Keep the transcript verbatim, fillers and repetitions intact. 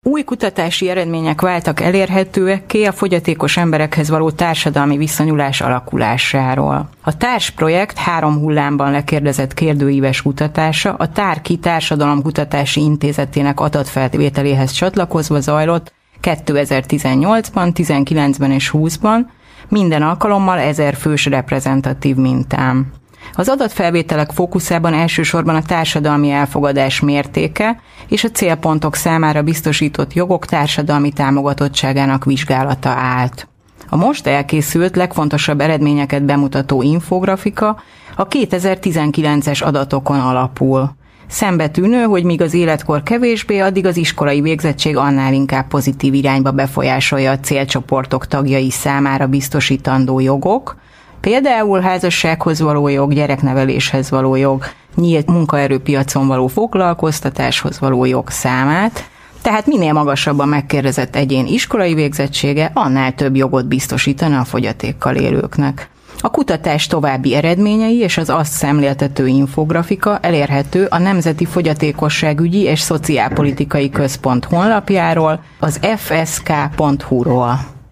Új kutatási eredmények váltak elérhetőekké a fogyatékos emberekhez való társadalmi viszonyulás alakulásáról. A társprojekt három hullámban lekérdezett kérdőíves kutatása a Tárki Társadalomkutatási Intézetének adatfelvételéhez csatlakozva zajlott kétezer-tizennyolcban, tizenkilencben és húszban, minden alkalommal ezer fős reprezentatív mintán. Az adatfelvételek fókuszában elsősorban a társadalmi elfogadás mértéke és a célpontok számára biztosított jogok társadalmi támogatottságának vizsgálata állt. A most elkészült, legfontosabb eredményeket bemutató infografika a kétezer-tizenkilences adatokon alapul. Szembetűnő, hogy míg az életkor kevésbé, addig az iskolai végzettség annál inkább pozitív irányba befolyásolja a célcsoportok tagjai számára biztosítandó jogok, például házassághoz való jog, gyerekneveléshez való jog, nyílt munkaerőpiacon való foglalkoztatáshoz való jog számát, tehát minél magasabb a megkérdezett egyén iskolai végzettsége, annál több jogot biztosítana a fogyatékkal élőknek. A kutatás további eredményei és az azt szemléltető infografika elérhető a Nemzeti Fogyatékosságügyi és Szociálpolitikai Központ honlapjáról, az ef es ká pont hú-ról.